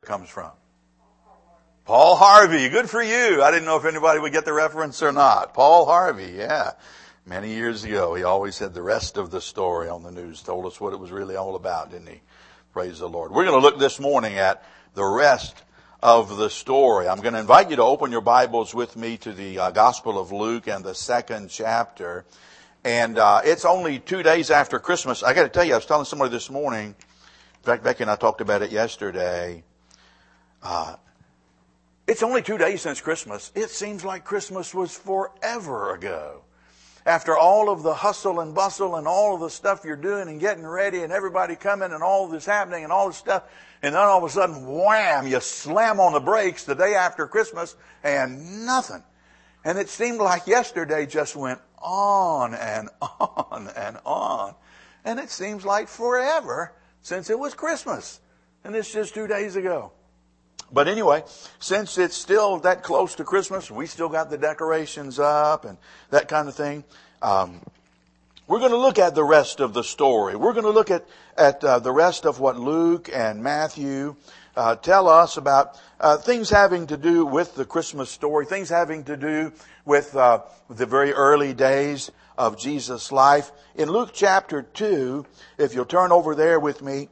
comes from? Paul Harvey. Good for you. I didn't know if anybody would get the reference or not. Paul Harvey, yeah. Many years ago, he always had the rest of the story on the news, told us what it was really all about, didn't he? Praise the Lord. We're going to look this morning at the rest of the story. I'm going to invite you to open your Bibles with me to the Gospel of Luke and the 2nd chapter. And it's only 2 days after Christmas. I got to tell you, I was telling somebody this morning, in fact, Becky and I talked about it yesterday. It's only 2 days since Christmas. It seems like Christmas was forever ago. After all of the hustle and bustle and all of the stuff you're doing and getting ready and everybody coming and all of this happening and all this stuff, and then all of a sudden, wham, you slam on the brakes the day after Christmas and nothing. And it seemed like yesterday just went on and on and on. And it seems like forever since it was Christmas. And it's just 2 days ago. But anyway, since it's still that close to Christmas, we still got the decorations up and that kind of thing. We're going to look at the rest of the story. We're going to look at the rest of what Luke and Matthew tell us about things having to do with the Christmas story, things having to do with the very early days of Jesus' life. In Luke chapter 2, if you'll turn over there with me,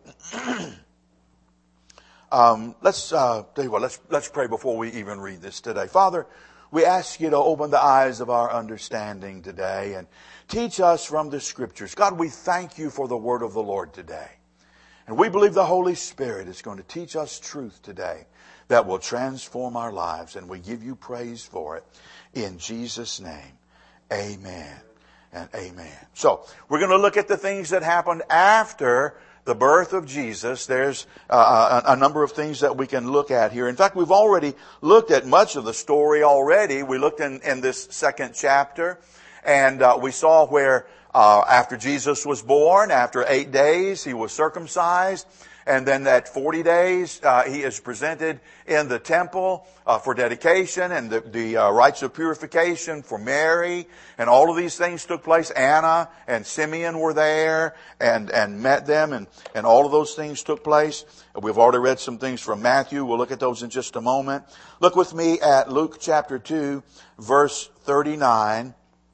let's pray before we even read this today. Father, we ask you to open the eyes of our understanding today and teach us from the Scriptures. God, we thank you for the word of the Lord today. And we believe the Holy Spirit is going to teach us truth today that will transform our lives. And we give you praise for it. In Jesus' name, amen and amen. So, we're going to look at the things that happened after the birth of Jesus. There's a number of things that we can look at here. In fact, we've already looked at much of the story already. We looked in this 2nd chapter, and we saw where after Jesus was born, after 8 days, he was circumcised. And then at 40 days, he is presented in the temple for dedication and the rites of purification for Mary. And all of these things took place. Anna and Simeon were there and met them. And all of those things took place. We've already read some things from Matthew. We'll look at those in just a moment. Look with me at Luke chapter 2, verse 39.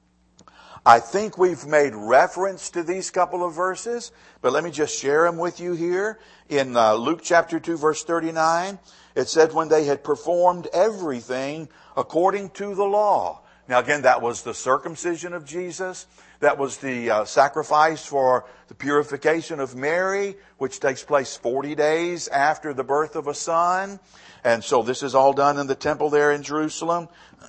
I think we've made reference to these couple of verses, but let me just share them with you here. In Luke chapter 2, verse 39, it said, when they had performed everything according to the law. Now again, that was the circumcision of Jesus. That was the sacrifice for the purification of Mary, which takes place 40 days after the birth of a son. And so this is all done in the temple there in Jerusalem.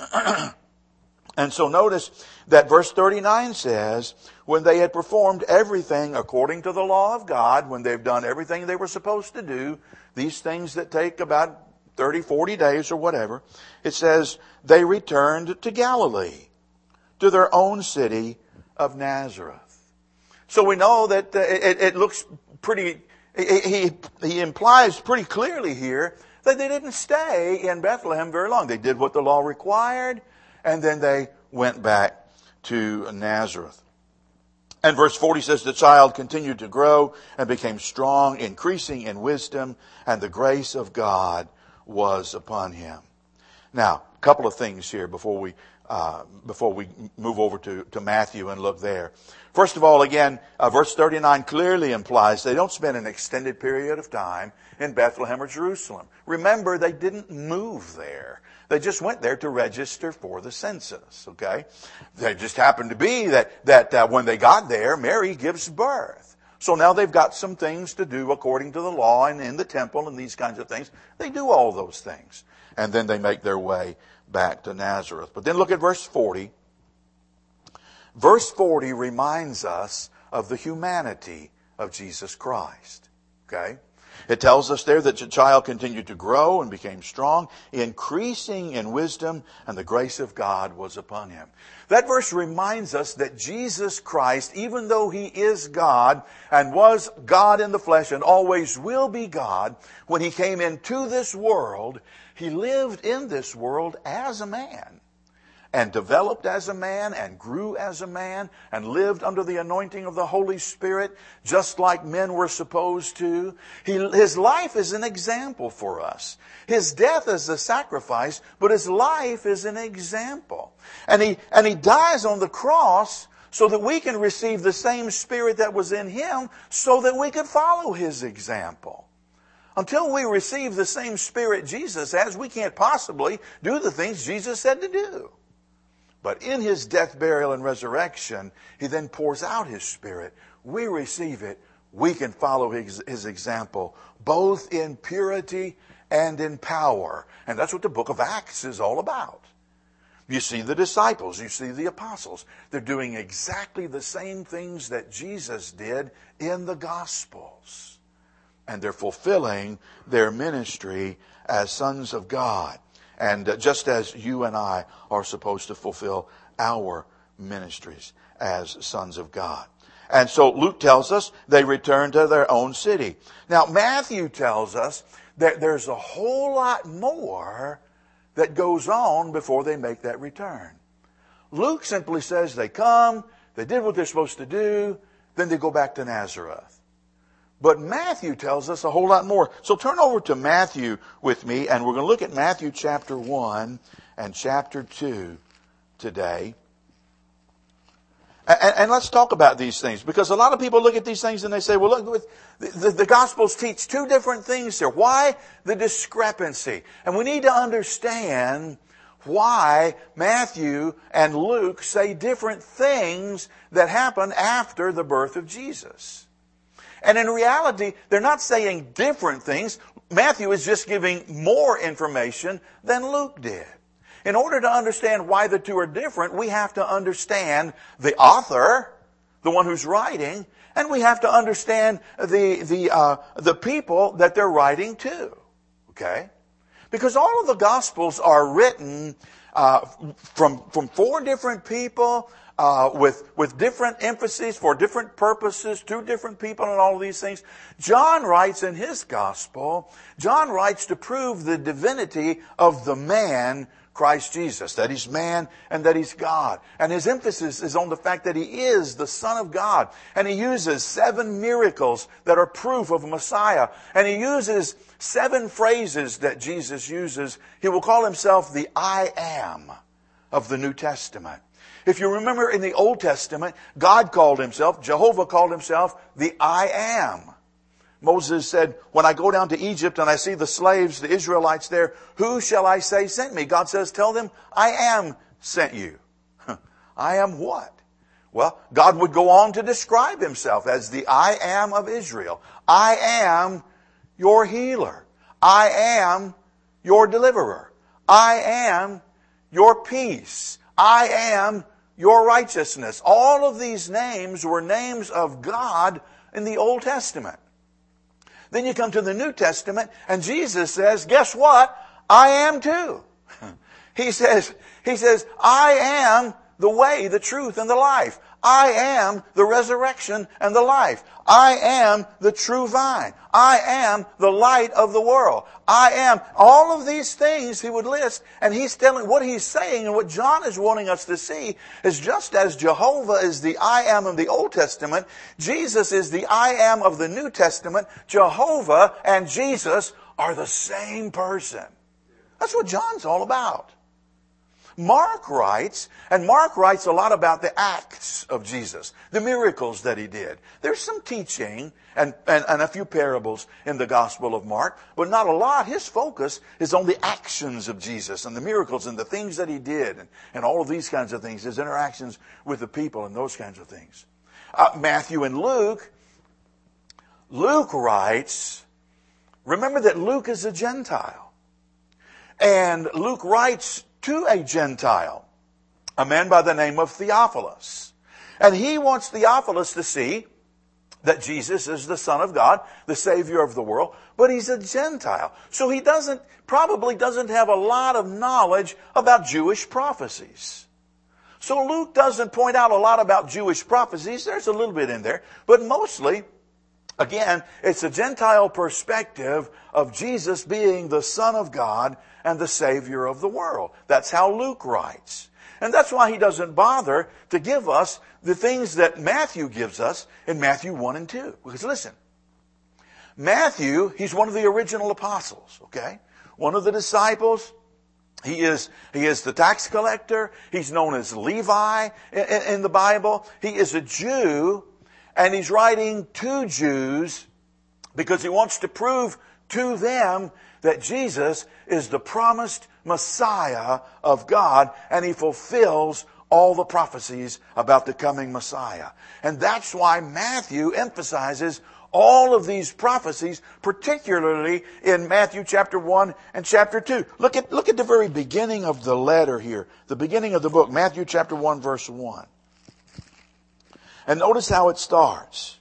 And so notice that verse 39 says, when they had performed everything according to the law of God, when they've done everything they were supposed to do, these things that take about 30, 40 days or whatever, it says they returned to Galilee, to their own city of Nazareth. So we know that it looks pretty, he implies pretty clearly here that they didn't stay in Bethlehem very long. They did what the law required, and then they went back to Nazareth. And verse 40 says, the child continued to grow and became strong, increasing in wisdom, and the grace of God was upon him. Now, a couple of things here before we move over to Matthew and look there. First of all, again, verse 39 clearly implies they don't spend an extended period of time in Bethlehem or Jerusalem. Remember, they didn't move there. They just went there to register for the census, okay? They just happened to be that when they got there, Mary gives birth. So now they've got some things to do according to the law and in the temple and these kinds of things. They do all those things. And then they make their way back to Nazareth. But then look at verse 40. Verse 40 reminds us of the humanity of Jesus Christ, okay? It tells us there that the child continued to grow and became strong, increasing in wisdom, and the grace of God was upon him. That verse reminds us that Jesus Christ, even though he is God and was God in the flesh and always will be God, when he came into this world, he lived in this world as a man. and developed as a man and grew as a man and lived under the anointing of the Holy Spirit just like men were supposed to. His life is an example for us. His death is a sacrifice, but his life is an example. And he dies on the cross so that we can receive the same Spirit that was in him so that we could follow his example. Until we receive the same Spirit Jesus has, we can't possibly do the things Jesus said to do. But in his death, burial, and resurrection, he then pours out his Spirit. We receive it. We can follow his example, both in purity and in power. And that's what the book of Acts is all about. You see the disciples, you see the apostles. They're doing exactly the same things that Jesus did in the Gospels. And they're fulfilling their ministry as sons of God. And just as you and I are supposed to fulfill our ministries as sons of God. And so Luke tells us they returned to their own city. Now Matthew tells us that there's a whole lot more that goes on before they make that return. Luke simply says they come, they did what they're supposed to do, then they go back to Nazareth. But Matthew tells us a whole lot more. So turn over to Matthew with me, and we're going to look at Matthew chapter 1 and chapter 2 today. And let's talk about these things, because a lot of people look at these things and they say, well, look, the Gospels teach two different things here. Why the discrepancy? And we need to understand why Matthew and Luke say different things that happen after the birth of Jesus. And in reality, they're not saying different things. Matthew is just giving more information than Luke did. In order to understand why the two are different, we have to understand the author, the one who's writing, and we have to understand the people that they're writing to. Okay? Because all of the Gospels are written from four different people, with different emphases for different purposes, to different people and all of these things. John writes in his Gospel, John writes to prove the divinity of the man Christ Jesus, that he's man and that he's God. And his emphasis is on the fact that he is the Son of God. And he uses 7 miracles that are proof of Messiah. And he uses 7 phrases that Jesus uses. He will call himself the I am of the New Testament. If you remember in the Old Testament, God called himself, Jehovah called himself the I am. Moses said, when I go down to Egypt and I see the slaves, the Israelites there, who shall I say sent me? God says, tell them, I am sent you. I am what? Well, God would go on to describe himself as the I am of Israel. I am your healer. I am your deliverer. I am your peace. I am your righteousness. All of these names were names of God in the Old Testament. Then you come to the New Testament, and Jesus says, guess what? I am too. He says, I am the way, the truth, and the life. I am the resurrection and the life. I am the true vine. I am the light of the world. I am all of these things he would list, and he's telling what he's saying, and what John is wanting us to see is just as Jehovah is the I am of the Old Testament, Jesus is the I am of the New Testament. Jehovah and Jesus are the same person. That's what John's all about. Mark writes a lot about the acts of Jesus, the miracles that he did. There's some teaching and a few parables in the Gospel of Mark, but not a lot. His focus is on the actions of Jesus and the miracles and the things that he did and all of these kinds of things, his interactions with the people and those kinds of things. Matthew and Luke writes, remember that Luke is a Gentile. And Luke writes to a Gentile, a man by the name of Theophilus. And he wants Theophilus to see that Jesus is the Son of God, the Savior of the world, but he's a Gentile. So he probably doesn't have a lot of knowledge about Jewish prophecies. So Luke doesn't point out a lot about Jewish prophecies. There's a little bit in there, but mostly, again, it's a Gentile perspective of Jesus being the Son of God and the Savior of the world. That's how Luke writes. And that's why he doesn't bother to give us the things that Matthew gives us in Matthew 1 and 2. Because listen, Matthew, he's one of the original apostles, okay? One of the disciples. He is the tax collector. He's known as Levi in the Bible. He is a Jew, and he's writing to Jews because he wants to prove to them that Jesus is the promised Messiah of God, and he fulfills all the prophecies about the coming Messiah. And that's why Matthew emphasizes all of these prophecies, particularly in Matthew chapter 1 and chapter 2. Look at the very beginning of the letter here, the beginning of the book, Matthew chapter 1 verse 1. And notice how it starts.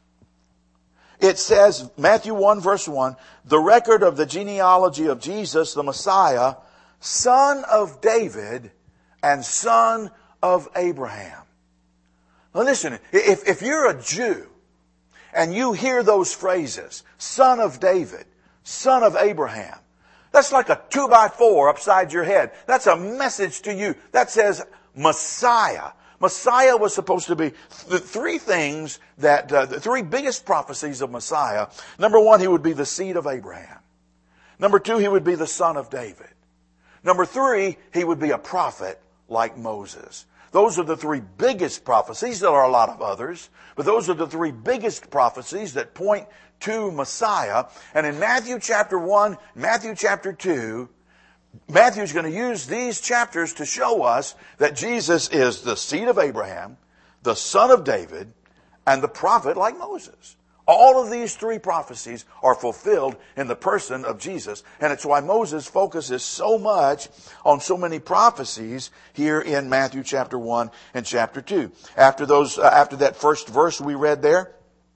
It says, Matthew 1 verse 1, the record of the genealogy of Jesus, the Messiah, son of David and son of Abraham. Now listen, if you're a Jew and you hear those phrases, son of David, son of Abraham, that's like a 2x4 upside your head. That's a message to you. That says Messiah. Messiah was supposed to be the three things that, the three biggest prophecies of Messiah. Number one, he would be the seed of Abraham. Number two, he would be the son of David. Number three, he would be a prophet like Moses. Those are the three biggest prophecies. There are a lot of others, but those are the three biggest prophecies that point to Messiah. And in Matthew chapter 1, Matthew chapter 2, Matthew's going to use these chapters to show us that Jesus is the seed of Abraham, the son of David, and the prophet like Moses. All of these three prophecies are fulfilled in the person of Jesus. And it's why Moses focuses so much on so many prophecies here in Matthew chapter 1 and chapter 2. After that first verse we read there,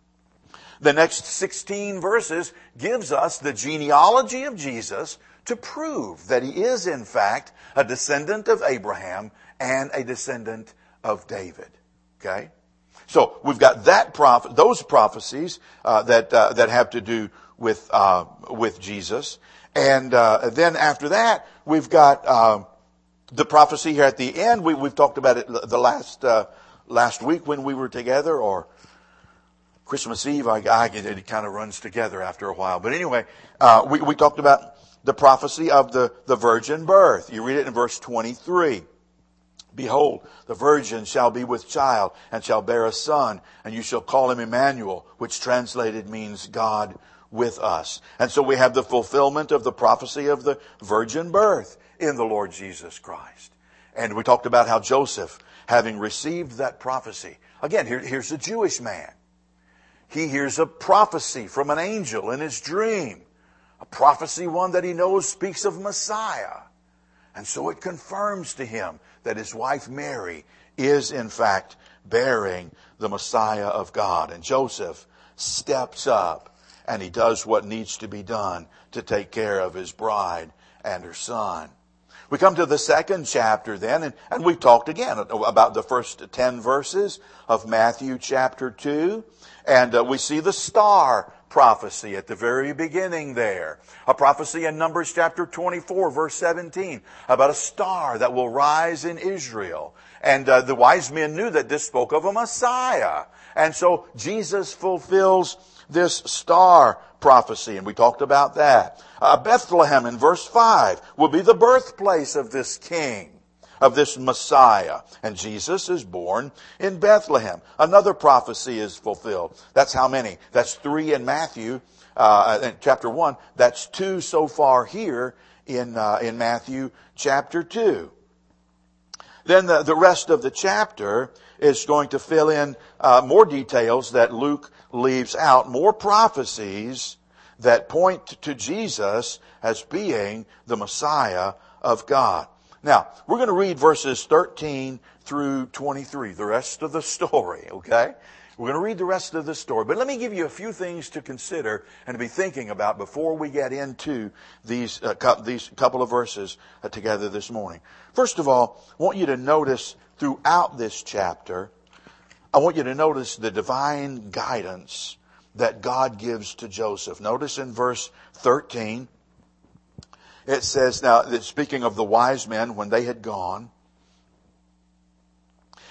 the next 16 verses gives us the genealogy of Jesus to prove that he is in fact a descendant of Abraham and a descendant of David. Okay? So we've got those prophecies that have to do with Jesus, and then after that we've got the prophecy here at the end. We've talked about it the last week when we were together, or Christmas Eve. It kind of runs together after a while. But anyway, we talked about the prophecy of the virgin birth. You read it in verse 23. Behold, the virgin shall be with child and shall bear a son, and you shall call him Emmanuel, which translated means God with us. And so we have the fulfillment of the prophecy of the virgin birth in the Lord Jesus Christ. And we talked about how Joseph, having received that prophecy, again, here's a Jewish man. He hears a prophecy from an angel in his dream. A prophecy, one that he knows speaks of Messiah. And so it confirms to him that his wife Mary is in fact bearing the Messiah of God. And Joseph steps up and he does what needs to be done to take care of his bride and her son. We come to the second chapter then, and we talked again about the first 10 verses of Matthew chapter 2. And we see the star prophecy at the very beginning there. A prophecy in Numbers chapter 24, verse 17, about a star that will rise in Israel. And the wise men knew that this spoke of a Messiah. And so Jesus fulfills this star prophecy, and we talked about that. Bethlehem in verse 5 will be the birthplace of this king, of this Messiah. And Jesus is born in Bethlehem. Another prophecy is fulfilled. That's how many? That's 3 in Matthew, in chapter 1. That's 2 so far here in Matthew chapter 2. Then the rest of the chapter is going to fill in more details that Luke leaves out, more prophecies that point to Jesus as being the Messiah of God. Now, we're going to read verses 13 through 23, the rest of the story, okay? We're going to read the rest of the story. But let me give you a few things to consider and to be thinking about before we get into these couple of verses together this morning. First of all, I want you to notice throughout this chapter, I want you to notice the divine guidance that God gives to Joseph. Notice in verse 13, it says, now, speaking of the wise men when they had gone,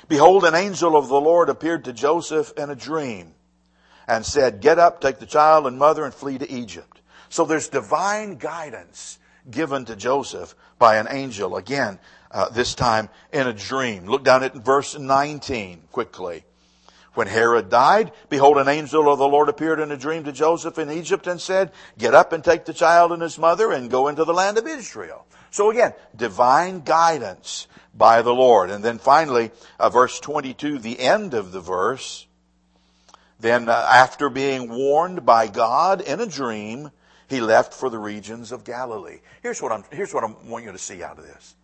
Behold, an angel of the Lord appeared to Joseph in a dream and said, get up, take the child and mother and flee to Egypt. So there's divine guidance given to Joseph by an angel. Again, this time in a dream. Look down at verse 19 quickly. When Herod died, behold, an angel of the Lord appeared in a dream to Joseph in Egypt and said, get up and take the child and his mother and go into the land of Israel. So again, divine guidance by the Lord. And then finally, verse 22, the end of the verse. Then after being warned by God in a dream, he left for the regions of Galilee. Here's what I want you to see out of this.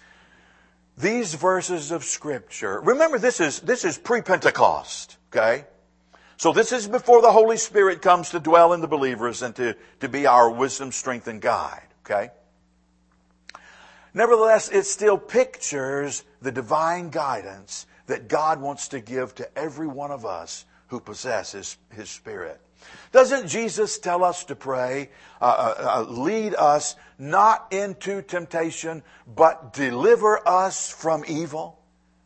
These verses of Scripture, remember this is pre-Pentecost, okay? So this is before the Holy Spirit comes to dwell in the believers and to be our wisdom, strength, and guide, okay? Nevertheless, it still pictures the divine guidance that God wants to give to every one of us who possesses His Spirit. Doesn't Jesus tell us to pray, lead us not into temptation, but deliver us from evil?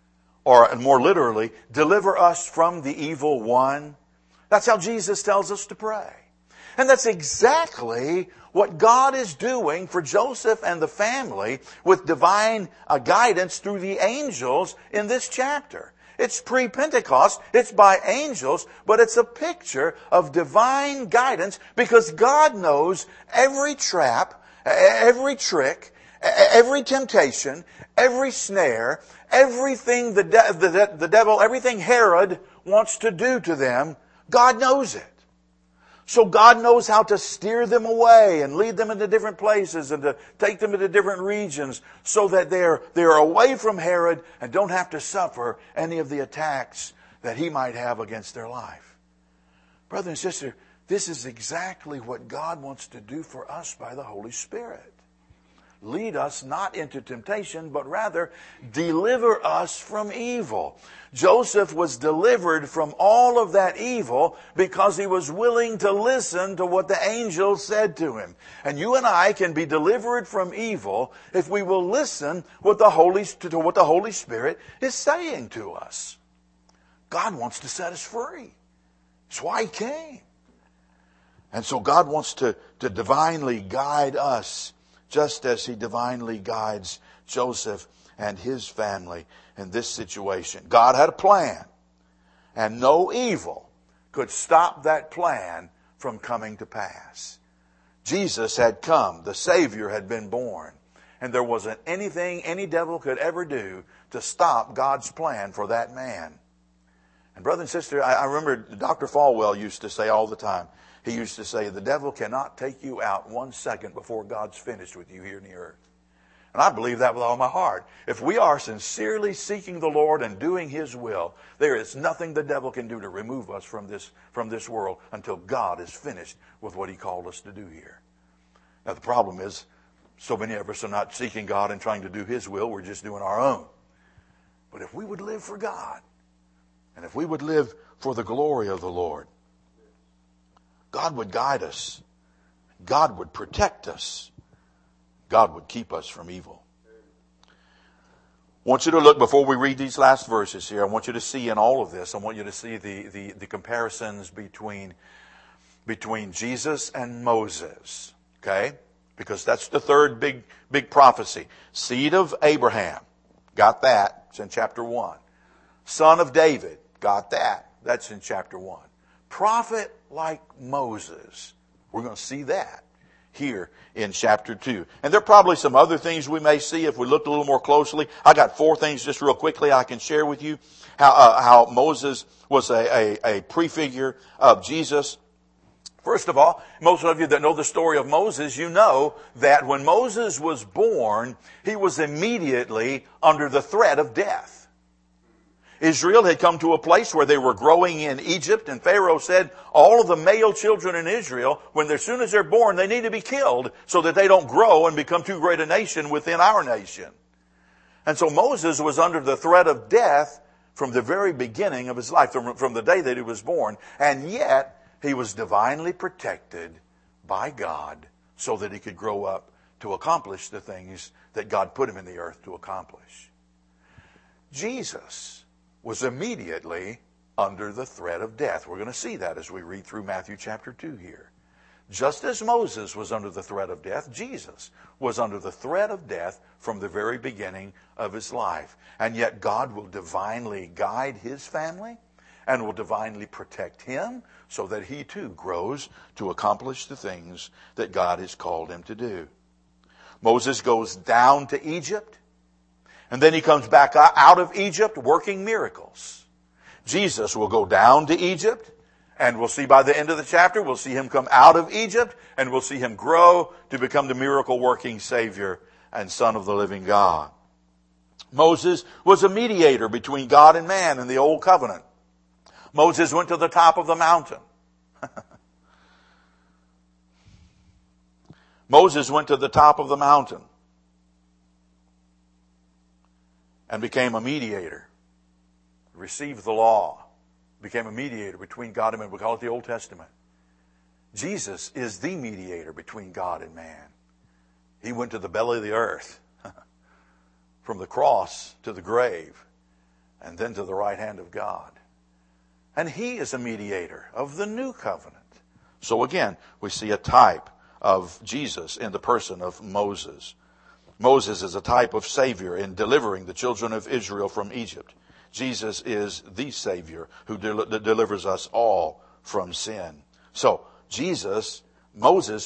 Or more literally, deliver us from the evil one? That's how Jesus tells us to pray. And that's exactly what God is doing for Joseph and the family with divine guidance through the angels in this chapter. It's pre-Pentecost, it's by angels, but it's a picture of divine guidance because God knows every trap, every trick, every temptation, every snare, everything the devil, everything Herod wants to do to them. God knows it. So God knows how to steer them away and lead them into different places and to take them into different regions so that they're away from Herod and don't have to suffer any of the attacks that he might have against their life. Brother and sister, this is exactly what God wants to do for us by the Holy Spirit. Lead us not into temptation, but rather deliver us from evil. Joseph was delivered from all of that evil because he was willing to listen to what the angel said to him. And you and I can be delivered from evil if we will listen to what the Holy Spirit is saying to us. God wants to set us free. That's why He came. And so God wants to divinely guide us, just as He divinely guides Joseph and his family in this situation. God had a plan, and no evil could stop that plan from coming to pass. Jesus had come, the Savior had been born, and there wasn't anything any devil could ever do to stop God's plan for that man. And brother and sister, I remember Dr. Falwell used to say all the time, he used to say, the devil cannot take you out 1 second before God's finished with you here in the earth. And I believe that with all my heart. If we are sincerely seeking the Lord and doing His will, there is nothing the devil can do to remove us from this world until God is finished with what He called us to do here. Now the problem is, so many of us are not seeking God and trying to do His will. We're just doing our own. But if we would live for God, and if we would live for the glory of the Lord, God would guide us. God would protect us. God would keep us from evil. I want you to look, before we read these last verses here, I want you to see in all of this, I want you to see the comparisons between Jesus and Moses. Okay? Because that's the third big prophecy. Seed of Abraham. Got that. It's in chapter 1. Son of David. Got that. That's in chapter 1. Prophet like Moses. We're going to see that here in chapter 2. And there are probably some other things we may see if we look a little more closely. I got 4 things just real quickly I can share with you. How Moses was a prefigure of Jesus. First of all, most of you that know the story of Moses, you know that when Moses was born, he was immediately under the threat of death. Israel had come to a place where they were growing in Egypt, and Pharaoh said, all of the male children in Israel, as soon as they're born, they need to be killed so that they don't grow and become too great a nation within our nation. And so Moses was under the threat of death from the very beginning of his life, from the day that he was born, and yet he was divinely protected by God so that he could grow up to accomplish the things that God put him in the earth to accomplish. Jesus was immediately under the threat of death. We're going to see that as we read through Matthew chapter 2 here. Just as Moses was under the threat of death, Jesus was under the threat of death from the very beginning of his life. And yet God will divinely guide his family and will divinely protect him so that he too grows to accomplish the things that God has called him to do. Moses goes down to Egypt, and then he comes back out of Egypt working miracles. Jesus will go down to Egypt, and we'll see by the end of the chapter, we'll see him come out of Egypt, and we'll see him grow to become the miracle-working Savior and Son of the living God. Moses was a mediator between God and man in the Old Covenant. Moses went to the top of the mountain. Moses went to the top of the mountain and became a mediator, received the law, became a mediator between God and man. We call it the Old Testament. Jesus is the mediator between God and man. He went to the belly of the earth, from the cross to the grave, and then to the right hand of God. And he is a mediator of the new covenant. So again, we see a type of Jesus in the person of Moses. Moses is a type of Savior in delivering the children of Israel from Egypt. Jesus is the Savior who delivers us all from sin. So Moses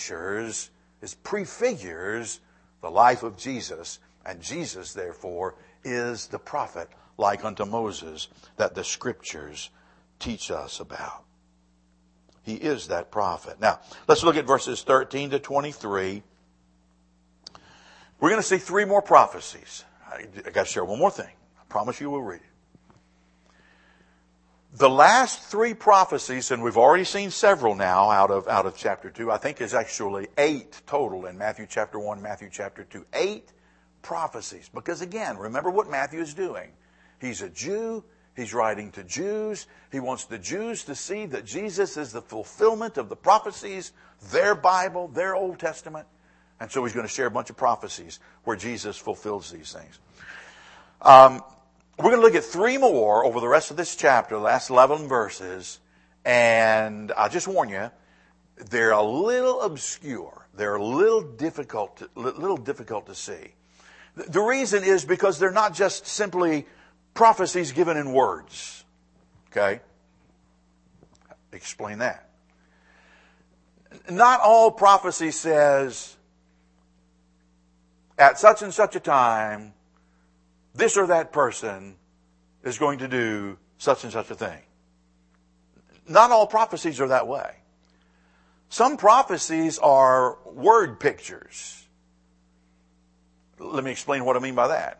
prefigures the life of Jesus, and Jesus therefore is the prophet like unto Moses that the Scriptures teach us about. He is that prophet. Now, let's look at verses 13 to 23. We're going to see three more prophecies. I got to share one more thing. I promise you we'll read it. The last three prophecies, and we've already seen several now out of chapter 2, I think is actually 8 total in Matthew chapter 1, Matthew chapter 2. 8 prophecies. Because again, remember what Matthew is doing. He's a Jew. He's writing to Jews. He wants the Jews to see that Jesus is the fulfillment of the prophecies, their Bible, their Old Testament. And so he's going to share a bunch of prophecies where Jesus fulfills these things. We're going to look at 3 more over the rest of this chapter, the last 11 verses. And I just warn you, they're a little obscure. They're a little difficult to see. The reason is because they're not just simply prophecies given in words. Okay? Explain that. Not all prophecy says, at such and such a time, this or that person is going to do such and such a thing. Not all prophecies are that way. Some prophecies are word pictures. Let me explain what I mean by that.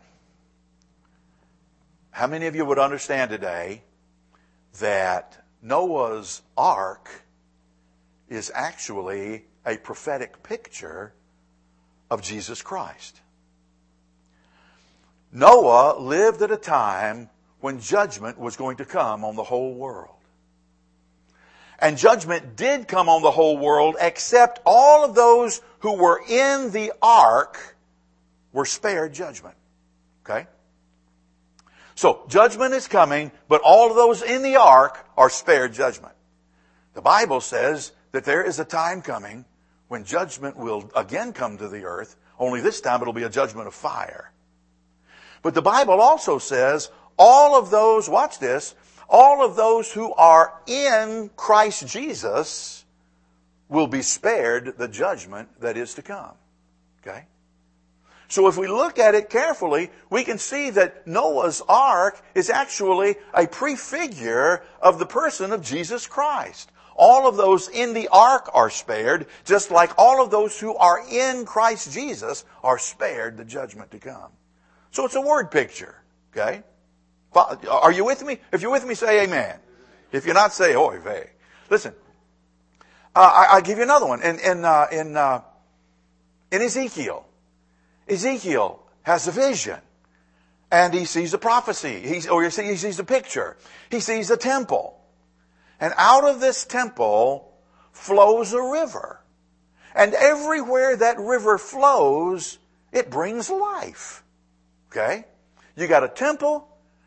How many of you would understand today that Noah's ark is actually a prophetic picture of Jesus Christ? Noah lived at a time when judgment was going to come on the whole world. And judgment did come on the whole world, except all of those who were in the ark were spared judgment. Okay? So, judgment is coming, but all of those in the ark are spared judgment. The Bible says that there is a time coming when judgment will again come to the earth, only this time it'll be a judgment of fire. But the Bible also says all of those, watch this, all of those who are in Christ Jesus will be spared the judgment that is to come. Okay? So if we look at it carefully, we can see that Noah's ark is actually a prefigure of the person of Jesus Christ. All of those in the ark are spared, just like all of those who are in Christ Jesus are spared the judgment to come. So it's a word picture. Okay? Are you with me? If you're with me, say amen. If you're not, say oy vey. Listen, I'll give you another one. In Ezekiel. Ezekiel has a vision, and he sees a prophecy. He sees a picture. He sees a temple. And out of this temple flows a river. And everywhere that river flows, it brings life. Okay? You got a temple,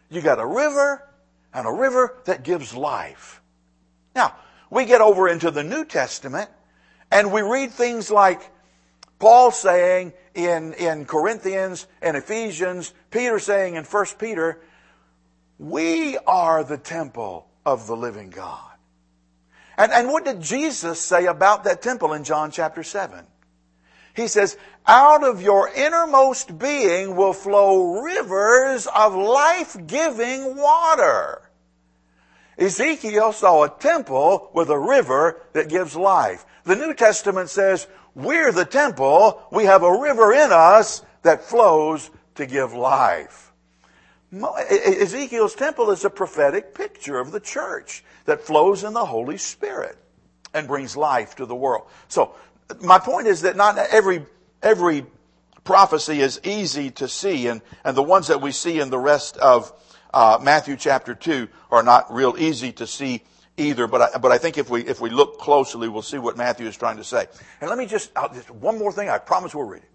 You got a river, and a river that gives life. Now, we get over into the New Testament, and we read things like Paul saying in Corinthians and Ephesians, Peter saying in 1 Peter, we are the temple of the living God. And what did Jesus say about that temple in John chapter 7? He says, out of your innermost being will flow rivers of life-giving water. Ezekiel saw a temple with a river that gives life. The New Testament says, we're the temple. We have a river in us that flows to give life. Ezekiel's temple is a prophetic picture of the church that flows in the Holy Spirit and brings life to the world. So, my point is that not every prophecy is easy to see, and the ones that we see in the rest of Matthew chapter 2 are not real easy to see either. But I think if we look closely, we'll see what Matthew is trying to say. And let me just one more thing. I promise we'll read it.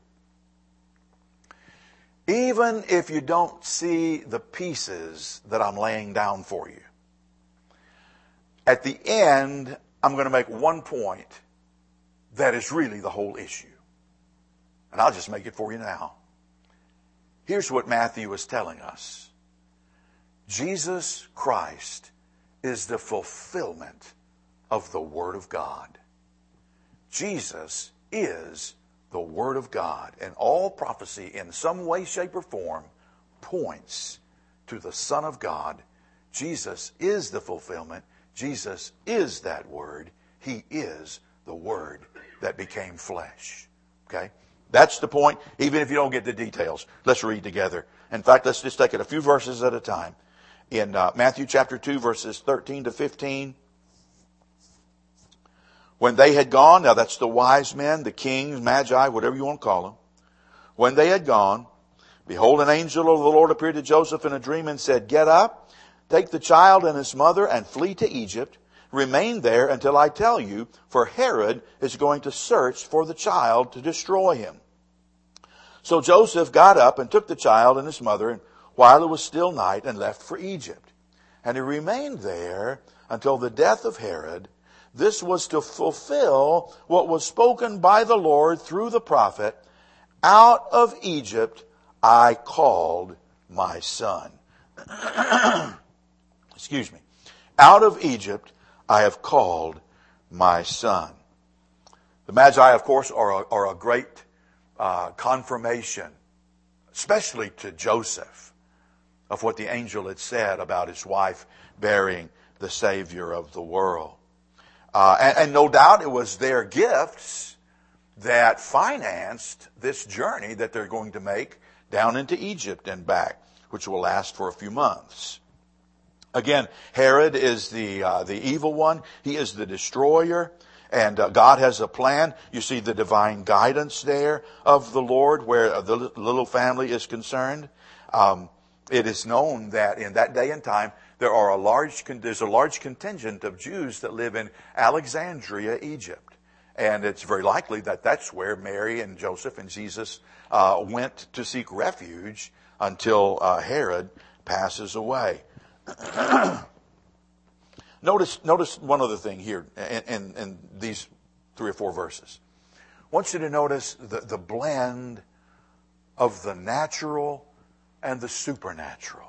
Even if you don't see the pieces that I'm laying down for you, at the end, I'm going to make one point that is really the whole issue. And I'll just make it for you now. Here's what Matthew is telling us. Jesus Christ is the fulfillment of the Word of God. Jesus is the Word of God. And all prophecy in some way, shape, or form points to the Son of God. Jesus is the fulfillment. Jesus is that Word. He is the Word that became flesh. Okay? That's the point, even if you don't get the details. Let's read together. In fact, let's just take it a few verses at a time. In Matthew chapter 2, verses 13 to 15. When they had gone, now that's the wise men, the kings, magi, whatever you want to call them. When they had gone, behold, an angel of the Lord appeared to Joseph in a dream and said, get up, take the child and his mother and flee to Egypt. Remain there until I tell you, for Herod is going to search for the child to destroy him. So Joseph got up and took the child and his mother, and while it was still night, and left for Egypt. And he remained there until the death of Herod. This was to fulfill what was spoken by the Lord through the prophet, out of Egypt I called my son. Excuse me. Out of Egypt I have called my son. The Magi, of course, are a great confirmation, especially to Joseph, of what the angel had said about his wife bearing the Savior of the world. And no doubt it was their gifts that financed this journey that they're going to make down into Egypt and back, which will last for a few months. Again, Herod is the evil one. He is the destroyer. And God has a plan. You see the divine guidance there of the Lord where the little family is concerned. It is known that in that day and time, there's a large contingent of Jews that live in Alexandria, Egypt. And it's very likely that that's where Mary and Joseph and Jesus went to seek refuge until Herod passes away. Notice one other thing here in these 3 or 4 verses. I want you to notice the blend of the natural and the supernatural.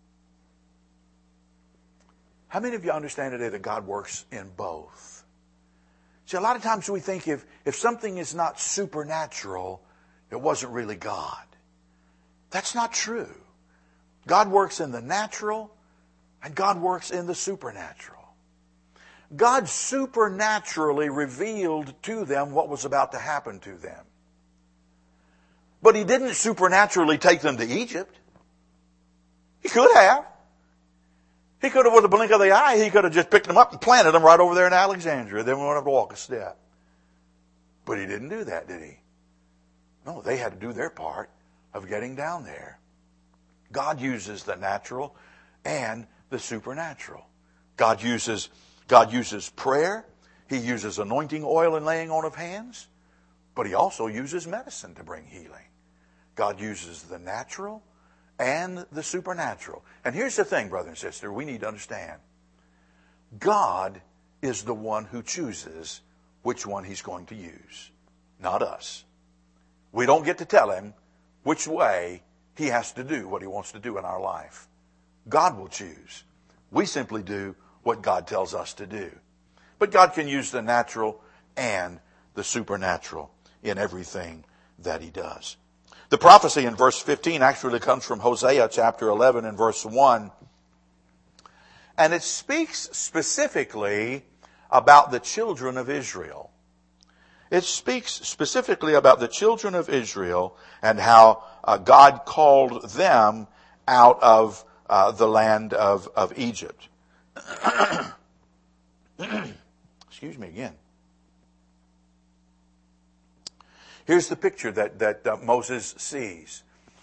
How many of you understand today that God works in both? See, a lot of times we think if something is not supernatural, it wasn't really God. That's not true. God works in the natural and God works in the supernatural. God supernaturally revealed to them what was about to happen to them. But He didn't supernaturally take them to Egypt. He could have. He could have, with a blink of the eye, He could have just picked them up and planted them right over there in Alexandria. They wouldn't have to walk a step. But He didn't do that, did He? No, they had to do their part of getting down there. God uses the natural and the supernatural. God uses prayer. He uses anointing oil and laying on of hands. But He also uses medicine to bring healing. God uses the natural and the supernatural. And here's the thing, brother and sister, we need to understand. God is the one who chooses which one He's going to use, not us. We don't get to tell Him which way He has to do what He wants to do in our life. God will choose. We simply do what God tells us to do. But God can use the natural and the supernatural in everything that He does. The prophecy in verse 15 actually comes from Hosea chapter 11 and verse 1. And it speaks specifically about the children of Israel. It speaks specifically about the children of Israel and how God called them out of the land of Egypt. Excuse me again. Here's the picture that Moses sees.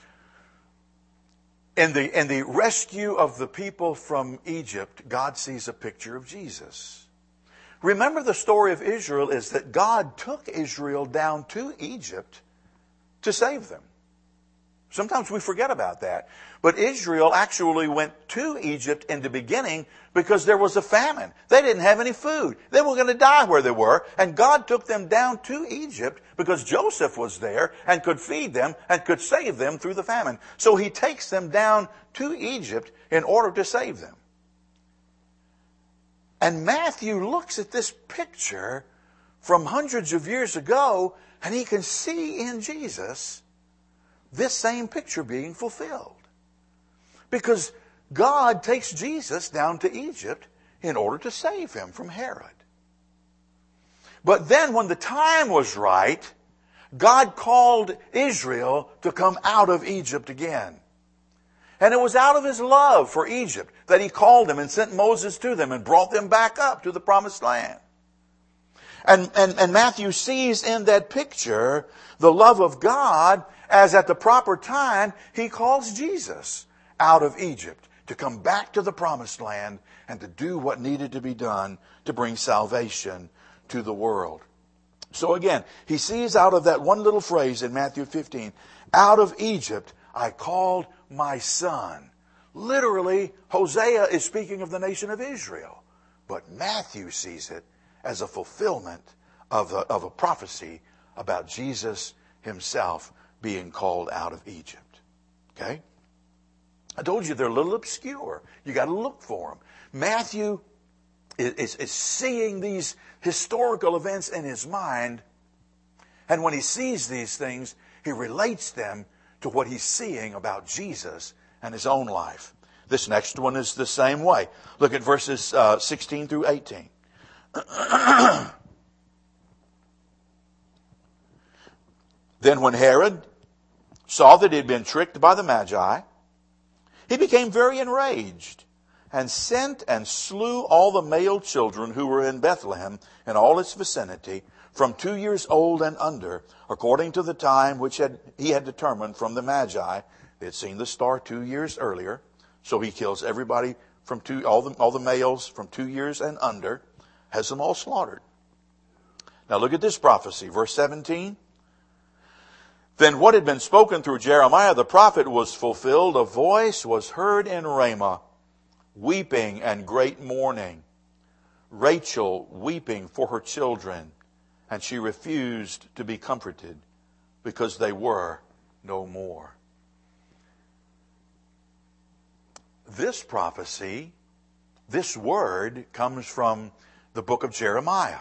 In the rescue of the people from Egypt, God sees a picture of Jesus. Remember, the story of Israel is that God took Israel down to Egypt to save them. Sometimes we forget about that. But Israel actually went to Egypt in the beginning because there was a famine. They didn't have any food. They were going to die where they were. And God took them down to Egypt because Joseph was there and could feed them and could save them through the famine. So He takes them down to Egypt in order to save them. And Matthew looks at this picture from hundreds of years ago, and he can see in Jesus this same picture being fulfilled. Because God takes Jesus down to Egypt in order to save him from Herod. But then when the time was right, God called Israel to come out of Egypt again. And it was out of His love for Egypt that He called them and sent Moses to them and brought them back up to the promised land. And Matthew sees in that picture the love of God as at the proper time He calls Jesus out of Egypt to come back to the promised land and to do what needed to be done to bring salvation to the world. So again, He sees out of that one little phrase in Matthew 15, out of Egypt I called my son. Literally, Hosea is speaking of the nation of Israel. But Matthew sees it as a fulfillment of a prophecy about Jesus Himself being called out of Egypt. Okay? I told you they're a little obscure. You got to look for them. Matthew is seeing these historical events in his mind. And when he sees these things, he relates them to what he's seeing about Jesus and his own life. This next one is the same way. Look at verses 16 through 18. Then when Herod saw that he had been tricked by the Magi, he became very enraged and sent and slew all the male children who were in Bethlehem and all its vicinity, from 2 years old and under, according to the time which he had determined from the Magi. They had seen the star 2 years earlier, so he kills everybody from all the males from 2 years and under, has them all slaughtered. Now look at this prophecy, verse 17. Then what had been spoken through Jeremiah the prophet was fulfilled. A voice was heard in Ramah, weeping and great mourning. Rachel weeping for her children, and she refused to be comforted because they were no more. This prophecy, this word, comes from the book of Jeremiah.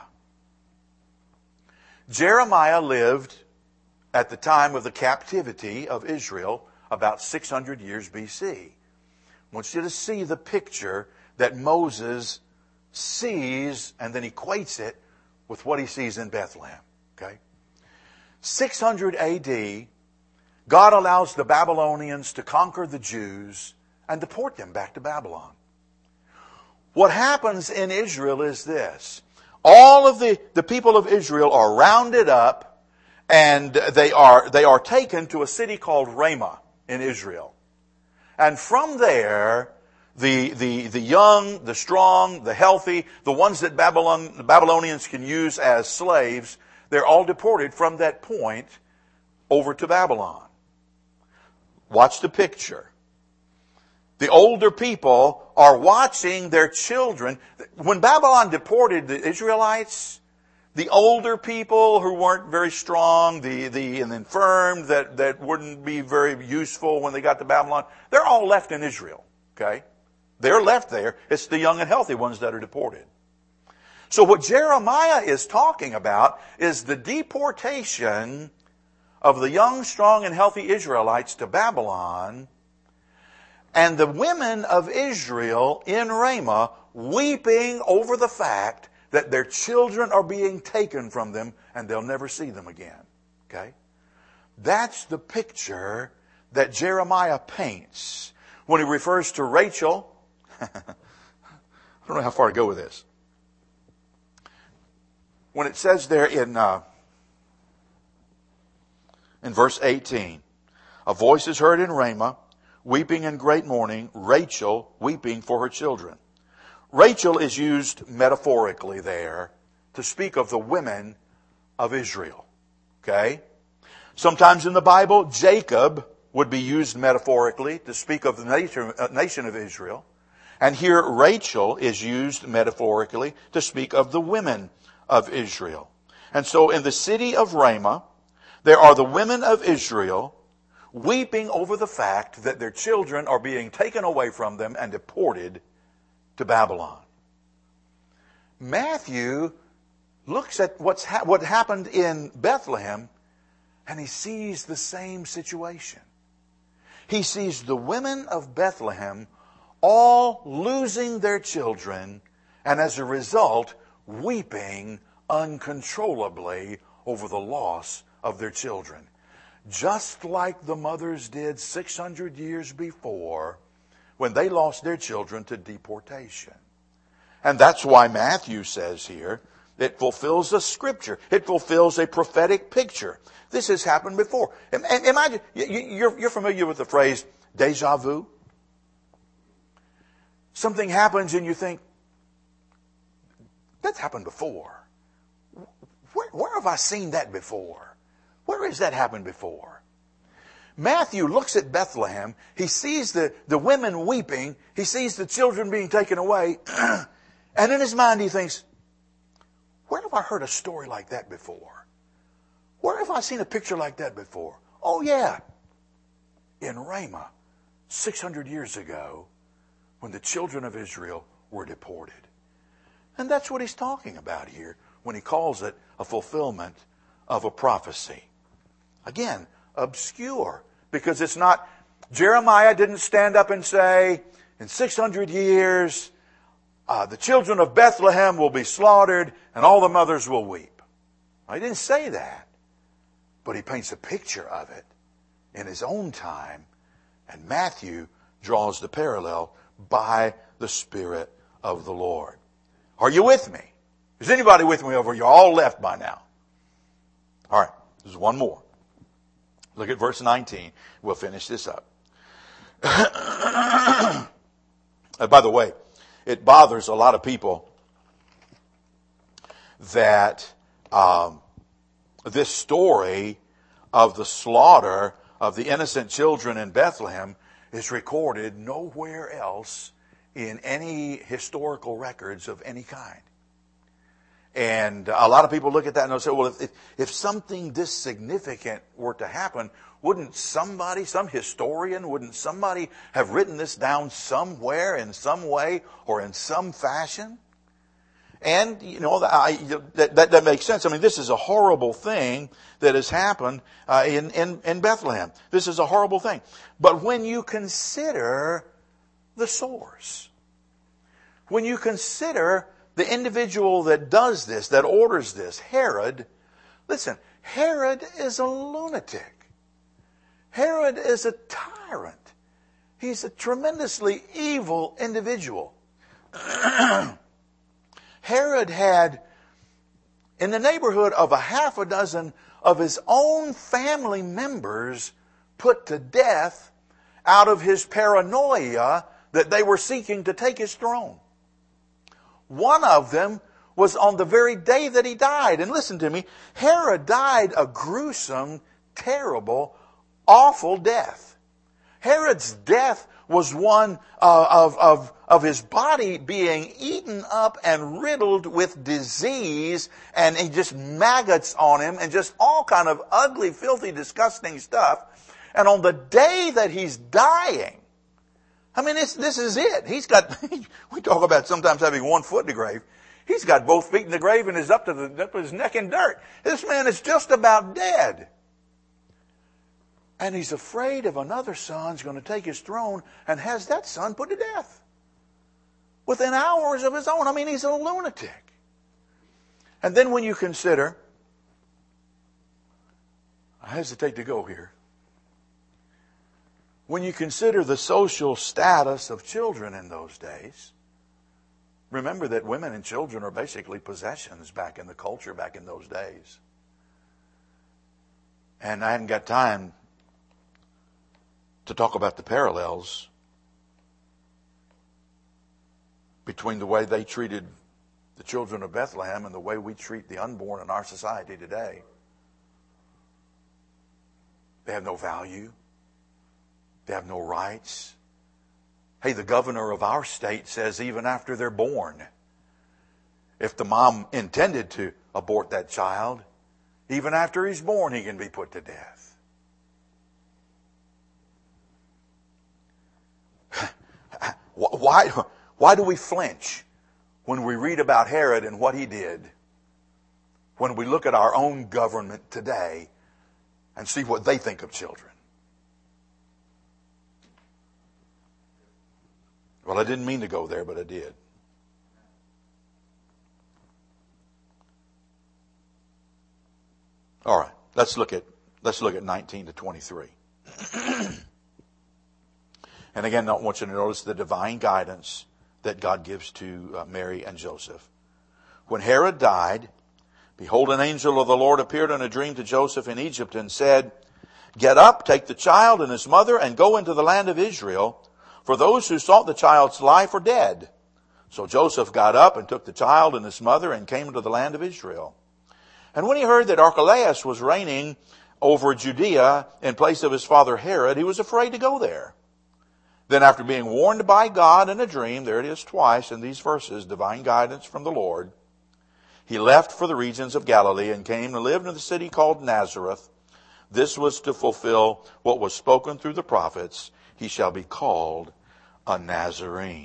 Jeremiah lived at the time of the captivity of Israel, about 600 years BC. I want you to see the picture that Moses sees and then equates it with what he sees in Bethlehem. Okay? 600 AD, God allows the Babylonians to conquer the Jews and deport them back to Babylon. What happens in Israel is this. All of the people of Israel are rounded up and they are taken to a city called Ramah in Israel. And from there, the young, the strong, the healthy, the ones that the Babylonians can use as slaves, they're all deported from that point over to Babylon. Watch the picture. The older people are watching their children. When Babylon deported the Israelites, the older people who weren't very strong, the infirmed that wouldn't be very useful when they got to Babylon, they're all left in Israel. Okay? They're left there. It's the young and healthy ones that are deported. So what Jeremiah is talking about is the deportation of the young, strong, and healthy Israelites to Babylon, and the women of Israel in Ramah weeping over the fact that their children are being taken from them and they'll never see them again. Okay? That's the picture that Jeremiah paints when he refers to Rachel. I don't know how far to go with this. When it says there in verse 18, a voice is heard in Ramah, weeping in great mourning, Rachel weeping for her children. Rachel is used metaphorically there to speak of the women of Israel. Okay? Sometimes in the Bible, Jacob would be used metaphorically to speak of the nation of Israel. And here Rachel is used metaphorically to speak of the women of Israel. And so in the city of Ramah, there are the women of Israel weeping over the fact that their children are being taken away from them and deported to Babylon. Matthew looks at what happened in Bethlehem, and he sees the same situation. He sees the women of Bethlehem all losing their children, and as a result, weeping uncontrollably over the loss of their children. Just like the mothers did 600 years before when they lost their children to deportation. And that's why Matthew says here, it fulfills a scripture. It fulfills a prophetic picture. This has happened before. Imagine, you're familiar with the phrase, deja vu? Something happens and you think, that's happened before. Where have I seen that before? Where has that happened before? Matthew looks at Bethlehem. He sees the women weeping. He sees the children being taken away. And in his mind he thinks, where have I heard a story like that before? Where have I seen a picture like that before? Oh yeah, in Ramah, 600 years ago, when the children of Israel were deported. And that's what he's talking about here when he calls it a fulfillment of a prophecy. Again, obscure, because it's not, Jeremiah didn't stand up and say, in 600 years, the children of Bethlehem will be slaughtered and all the mothers will weep. He didn't say that, but he paints a picture of it in his own time, and Matthew draws the parallel by the Spirit of the Lord. Are you with me? Is anybody with me over? You're all left by now. All right, there's one more. Look at verse 19. We'll finish this up. By the way, it bothers a lot of people that this story of the slaughter of the innocent children in Bethlehem is recorded nowhere else in any historical records of any kind. And a lot of people look at that and they'll say, well, if something this significant were to happen, wouldn't somebody, some historian, wouldn't somebody have written this down somewhere in some way or in some fashion? And, you know, that makes sense. I mean, this is a horrible thing that has happened in Bethlehem. This is a horrible thing. But when you consider the source, when you consider the individual that does this, that orders this, Herod, listen, Herod is a lunatic. Herod is a tyrant. He's a tremendously evil individual. Herod had in the neighborhood of a half a dozen of his own family members put to death out of his paranoia that they were seeking to take his throne. One of them was on the very day that he died. And listen to me, Herod died a gruesome, terrible, awful death. Herod's death was one of his body being eaten up and riddled with disease, and just maggots on him and just all kind of ugly, filthy, disgusting stuff. And on the day that he's dying, I mean, this is it. He's got, we talk about sometimes having one foot in the grave. He's got both feet in the grave and is up to his neck in dirt. This man is just about dead. And he's afraid of another son's going to take his throne and has that son put to death within hours of his own. I mean, he's a lunatic. And then when you consider, I hesitate to go here, when you consider the social status of children in those days, remember that women and children are basically possessions back in the culture back in those days. And I hadn't got time to talk about the parallels between the way they treated the children of Bethlehem and the way we treat the unborn in our society today. They have no value. They have no rights. Hey, the governor of our state says even after they're born, if the mom intended to abort that child, even after he's born, he can be put to death. Why do we flinch when we read about Herod and what he did, when we look at our own government today and see what they think of children? Well, I didn't mean to go there, but I did. All right, let's look at 19 to 23. And again, I want you to notice the divine guidance that God gives to Mary and Joseph. When Herod died, behold, an angel of the Lord appeared in a dream to Joseph in Egypt and said, "Get up, take the child and his mother, and go into the land of Israel, for those who sought the child's life are dead." So Joseph got up and took the child and his mother and came to the land of Israel. And when he heard that Archelaus was reigning over Judea in place of his father Herod, he was afraid to go there. Then after being warned by God in a dream, there it is twice in these verses, divine guidance from the Lord, he left for the regions of Galilee and came and lived in the city called Nazareth. This was to fulfill what was spoken through the prophets, he shall be called a Nazarene.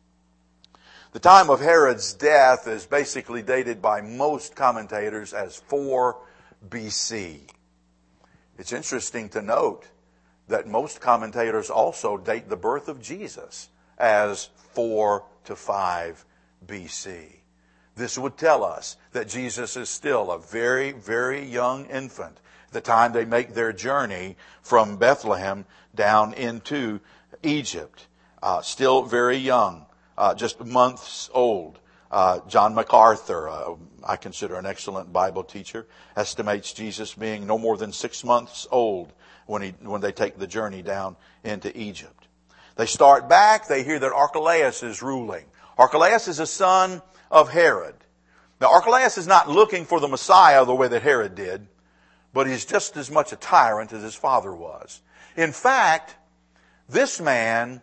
The time of Herod's death is basically dated by most commentators as 4 BC. It's interesting to note that most commentators also date the birth of Jesus as 4 to 5 BC. This would tell us that Jesus is still a very, very young infant at the time they make their journey from Bethlehem down into Egypt. Still very young, just months old. John MacArthur, I consider an excellent Bible teacher, estimates Jesus being no more than 6 months old when they take the journey down into Egypt. They start back, they hear that Archelaus is ruling. Archelaus is a son of Herod. Now Archelaus is not looking for the Messiah the way that Herod did, but he's just as much a tyrant as his father was. In fact, this man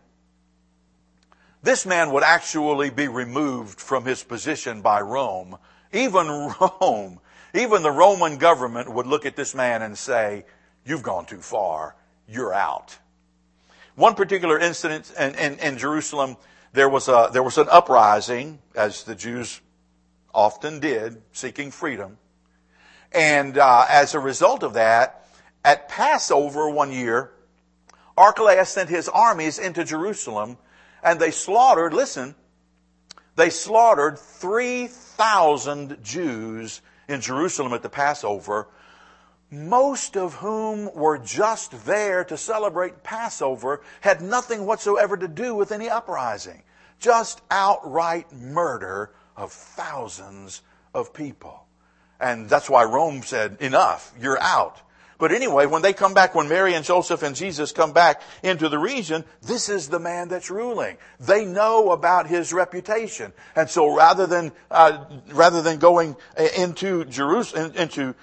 would actually be removed from his position by Rome. Even Rome, even the Roman government would look at this man and say, "You've gone too far. You're out." One particular incident in Jerusalem, there was an uprising, as the Jews often did, seeking freedom. And as a result of that, at Passover one year, Archelaus sent his armies into Jerusalem, and they slaughtered 3,000 Jews in Jerusalem at the Passover, most of whom were just there to celebrate Passover, had nothing whatsoever to do with any uprising. Just outright murder of thousands of people. And that's why Rome said, "Enough, you're out." But anyway, when they come back, when Mary and Joseph and Jesus come back into the region, this is the man that's ruling. They know about his reputation. And so rather than going into Jerusalem, into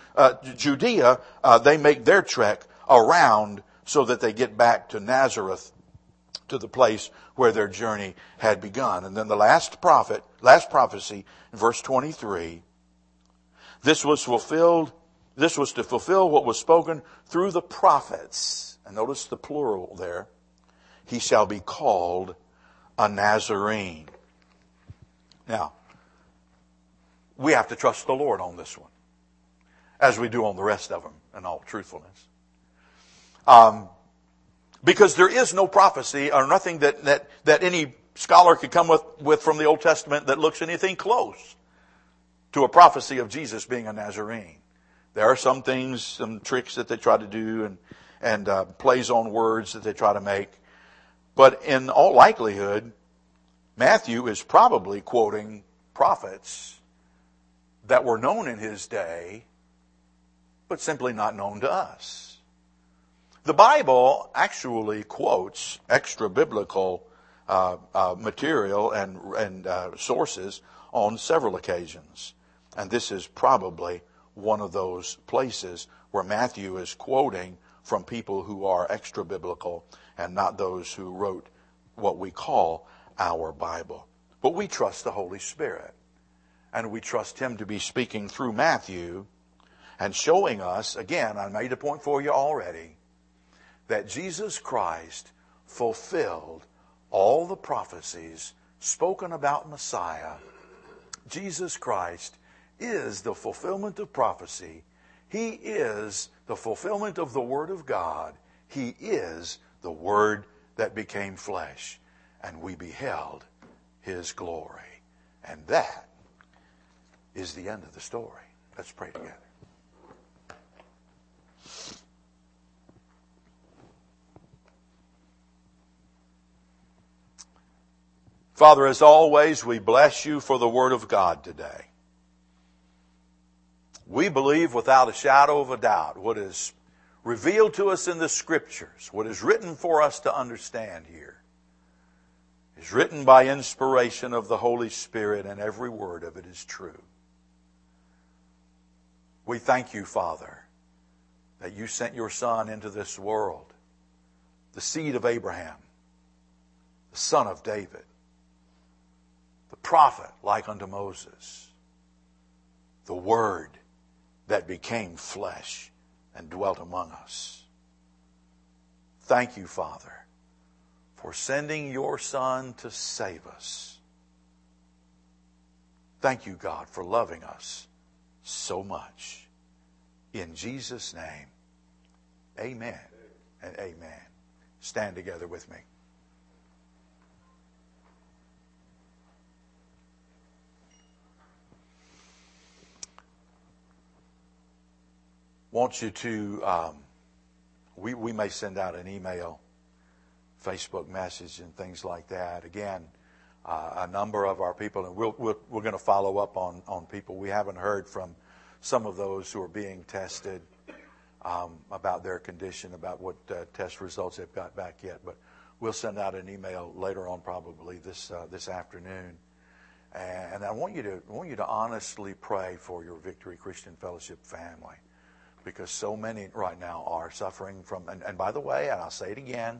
Judea, they make their trek around so that they get back to Nazareth, to the place where their journey had begun. And then the last prophecy, in verse 23, this was to fulfill what was spoken through the prophets. And notice the plural there. He shall be called a Nazarene. Now, we have to trust the Lord on this one, as we do on the rest of them, in all truthfulness. Because there is no prophecy or nothing that any scholar could come with from the Old Testament that looks anything close to a prophecy of Jesus being a Nazarene. There are some things, some tricks that they try to do and plays on words that they try to make. But in all likelihood, Matthew is probably quoting prophets that were known in his day, but simply not known to us. The Bible actually quotes extra biblical material and sources on several occasions. And this is probably one of those places where Matthew is quoting from people who are extra biblical and not those who wrote what we call our Bible. But we trust the Holy Spirit. And we trust Him to be speaking through Matthew and showing us, again, I made a point for you already, that Jesus Christ fulfilled all the prophecies spoken about Messiah. Jesus Christ is the fulfillment of prophecy. He is the fulfillment of the Word of God. He is the Word that became flesh, and we beheld His glory. And that is the end of the story. Let's pray together. Father, as always, we bless you for the Word of God today. We believe without a shadow of a doubt what is revealed to us in the Scriptures, what is written for us to understand here, is written by inspiration of the Holy Spirit, and every word of it is true. We thank you, Father, that you sent your Son into this world, the seed of Abraham, the son of David, the prophet like unto Moses, the Word that became flesh and dwelt among us. Thank you, Father, for sending your Son to save us. Thank you, God, for loving us so much. In Jesus' name, amen and amen. Stand together with me. Want you to, we may send out an email, Facebook message, and things like that. Again, a number of our people, and we're going to follow up on people. We haven't heard from some of those who are being tested about their condition, about what test results they've got back yet. But we'll send out an email later on, probably this afternoon. And I want you to honestly pray for your Victory Christian Fellowship family, because so many right now are suffering from, and by the way, and I'll say it again,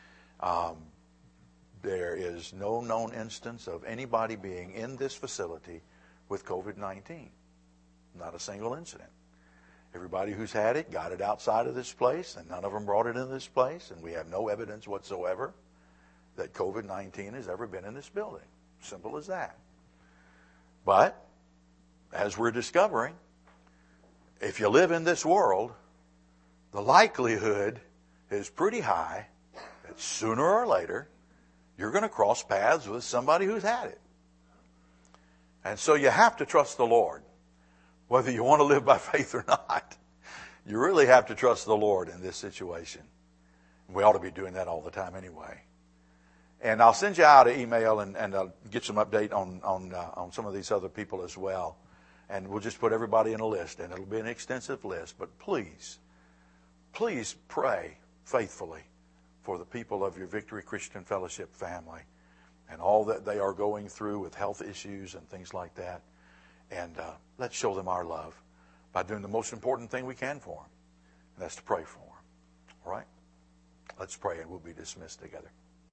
there is no known instance of anybody being in this facility with COVID-19. Not a single incident. Everybody who's had it got it outside of this place, and none of them brought it into this place, and we have no evidence whatsoever that COVID-19 has ever been in this building. Simple as that. But, as we're discovering, if you live in this world, the likelihood is pretty high that sooner or later you're going to cross paths with somebody who's had it. And so you have to trust the Lord, whether you want to live by faith or not. You really have to trust the Lord in this situation. We ought to be doing that all the time anyway. And I'll send you out an email and I'll get some update on some of these other people as well. And we'll just put everybody in a list, and it'll be an extensive list. But please pray faithfully for the people of your Victory Christian Fellowship family and all that they are going through with health issues and things like that. And let's show them our love by doing the most important thing we can for them, and that's to pray for them. All right? Let's pray, and we'll be dismissed together.